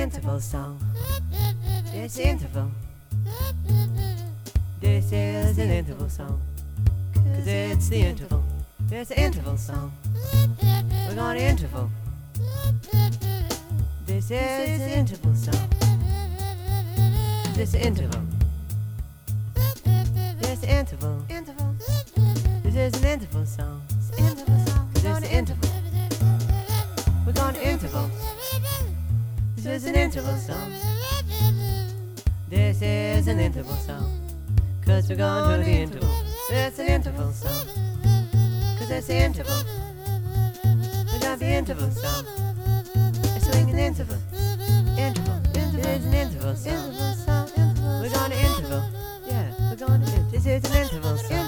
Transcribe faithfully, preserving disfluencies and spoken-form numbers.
interval song. It's the interval. This is an interval song. Cause it's the interval. It's the interval song. We're gonna interval. This is an interval song. This is interval. This is interval. Interval. This is an interval song. It's interval song. Cause it's the interval. We're gonna interval. This is an interval song. This is an interval song. Cause we're going to the interval. It's an interval song. Cause it's the interval. We got the interval song. It's swing an interval. Interval. Interval. It's an interval song. Interval song. We're going to interval. Yeah, we're going to interval. This is an interval song.